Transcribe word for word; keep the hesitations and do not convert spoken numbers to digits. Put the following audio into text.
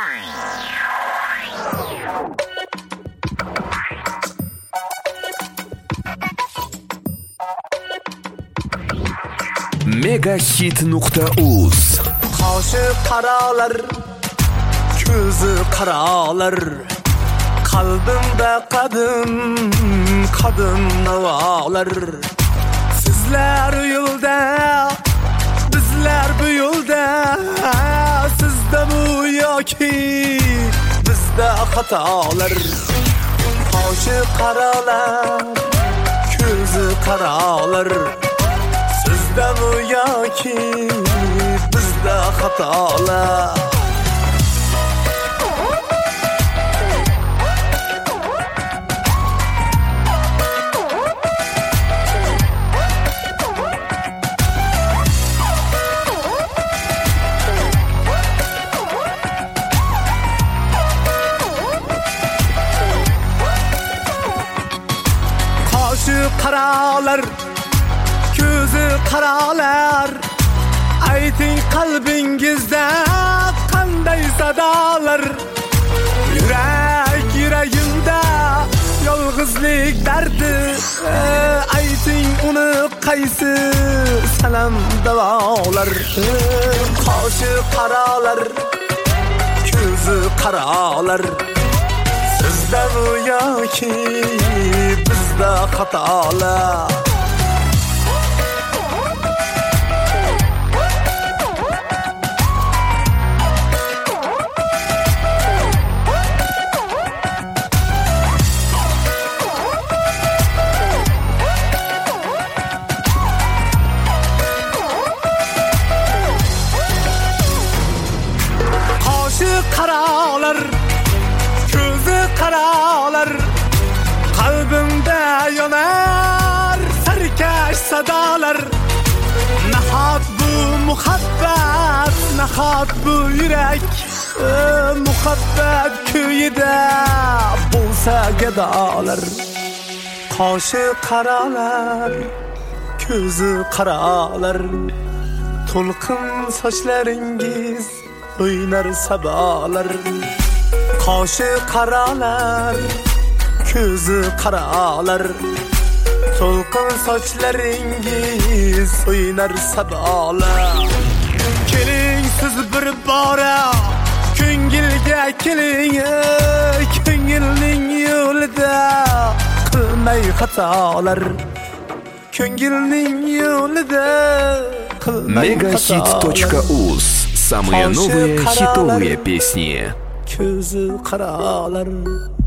megahit nuqta uz Qoshi qaralar, ko'zi qaralar, qalbimda qadim, qadim navolar. Sizlar u yo'lda, bizlar bu yo'lda, sizda bu yoki bizda xatolar. Qoshi qaralar, ko'zi qaralar, sizda bu yoki bizda xatolar. Qoshi qaralar, ko'zi qaralar, ayting qalbingizda qanday sadolar. Yurak yuragimda yolg'izlik dardi, ayting uni qaysi sanam davolar. Qoshi qaralar, ko'zi qaralar, sizda bu yoki bizda xatolar. Qoshi qaralar, ko'zi qaralar, qalbimda yonar sarkash sadolar. Nahot bu muhabbat, nahot bu yurak, muhabbat kuyida bo'lsa gadolar. Qoshi qaralar, ko'zi qaralar, to'lqin sochlaringiz o'ynar sabolar. Qoshi qaralar, ko'zi qaralar, to'lqin sochlaringiz o'ynar sabolar. Keling siz bir bora ko'ngilga keling, ko'ngilning yo'lida qilmay xatolar. Ko'ngilning yo'lida qilmay megahit точка uz. Самые новые хитовые песни. Ko'zi qaralar.